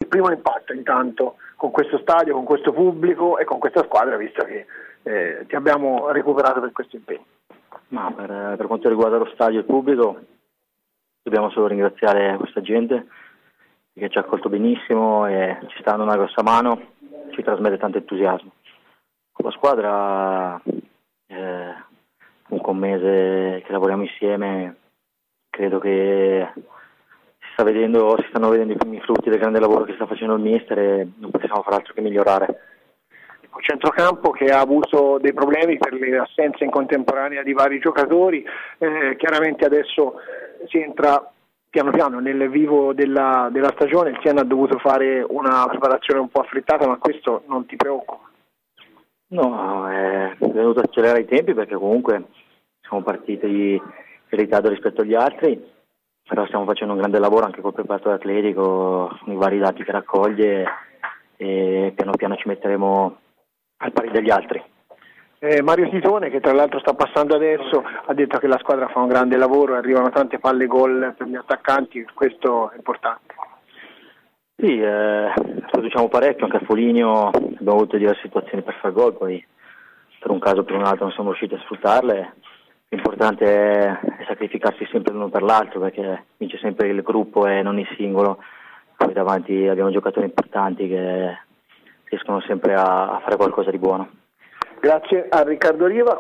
primo impatto intanto con questo stadio, con questo pubblico e con questa squadra, visto che ti abbiamo recuperato per questo impegno? Ma per quanto riguarda lo stadio e il pubblico, dobbiamo solo ringraziare questa gente che ci ha accolto benissimo e ci sta dando una grossa mano, ci trasmette tanto entusiasmo. Con la squadra, comunque un mese che lavoriamo insieme, credo che si stanno vedendo i primi frutti del grande lavoro che sta facendo il mister e non possiamo far altro che migliorare. Un centrocampo che ha avuto dei problemi per le assenze in contemporanea di vari giocatori, chiaramente adesso si entra piano piano nel vivo della stagione. Il Siena ha dovuto fare una preparazione un po' affrettata, ma questo non ti preoccupa? No, è venuto a accelerare i tempi perché comunque siamo partiti in ritardo rispetto agli altri, però stiamo facendo un grande lavoro anche col preparatore atletico, con i vari dati che raccoglie, e piano piano ci metteremo al pari degli altri. Mario Titone, che tra l'altro sta passando adesso, ha detto che la squadra fa un grande lavoro, arrivano tante palle gol per gli attaccanti, questo è importante. Sì, produciamo parecchio, anche a Foligno abbiamo avuto diverse situazioni per far gol, poi per un caso o per un altro non siamo riusciti a sfruttarle. L'importante è sacrificarsi sempre l'uno per l'altro, perché vince sempre il gruppo e non il singolo. Poi davanti abbiamo giocatori importanti che riescono sempre a fare qualcosa di buono. Grazie a Riccardo Riva.